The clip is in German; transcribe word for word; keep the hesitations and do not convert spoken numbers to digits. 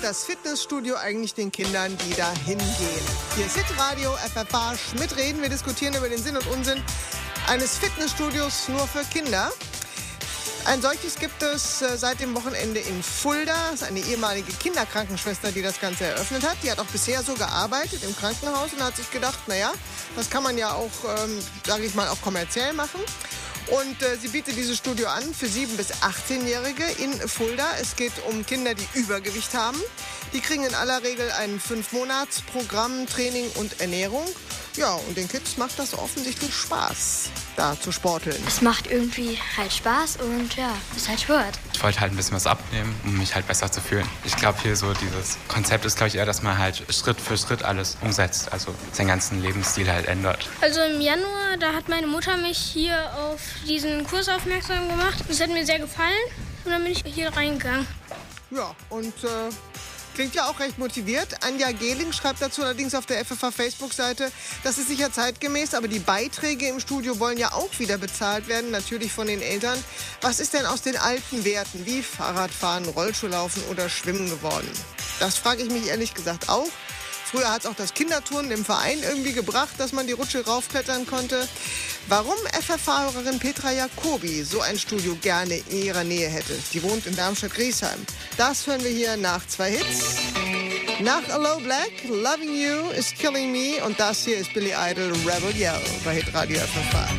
das Fitnessstudio eigentlich den Kindern, die da hingehen? Hier ist Hitradio F F H, Schmidt reden. Wir diskutieren über den Sinn und Unsinn eines Fitnessstudios nur für Kinder. Ein solches gibt es äh, seit dem Wochenende in Fulda. Das ist eine ehemalige Kinderkrankenschwester, die das Ganze eröffnet hat. Die hat auch bisher so gearbeitet im Krankenhaus und hat sich gedacht, naja, das kann man ja auch, ähm, sage ich mal, auch kommerziell machen. Und äh, sie bietet dieses Studio an für sieben- bis achtzehnjährige in Fulda. Es geht um Kinder, die Übergewicht haben. Die kriegen in aller Regel ein fünf-Monats-Programm, Training und Ernährung. Ja, und den Kids macht das offensichtlich Spaß, da zu sporteln. Es macht irgendwie halt Spaß und ja, ist halt Sport. Ich wollte halt ein bisschen was abnehmen, um mich halt besser zu fühlen. Ich glaube, hier so dieses Konzept ist, glaube ich, eher, dass man halt Schritt für Schritt alles umsetzt, also seinen ganzen Lebensstil halt ändert. Also im Januar, da hat meine Mutter mich hier auf diesen Kurs aufmerksam gemacht. Das hat mir sehr gefallen und dann bin ich hier reingegangen. Ja, und äh, klingt ja auch recht motiviert. Anja Gehling schreibt dazu allerdings auf der F F H-Facebook-Seite, das ist sicher zeitgemäß, aber die Beiträge im Studio wollen ja auch wieder bezahlt werden, natürlich von den Eltern. Was ist denn aus den alten Werten wie Fahrradfahren, Rollschuhlaufen oder Schwimmen geworden? Das frage ich mich ehrlich gesagt auch. Früher hat es auch das Kinderturnen im Verein irgendwie gebracht, dass man die Rutsche raufklettern konnte. Warum F F H-Hörerin Petra Jacobi so ein Studio gerne in ihrer Nähe hätte? Die wohnt in Darmstadt-Griesheim. Das hören wir hier nach zwei Hits. Nach Allo Black, Loving You is Killing Me. Und das hier ist Billy Idol, Rebel Yell bei Hitradio F F H.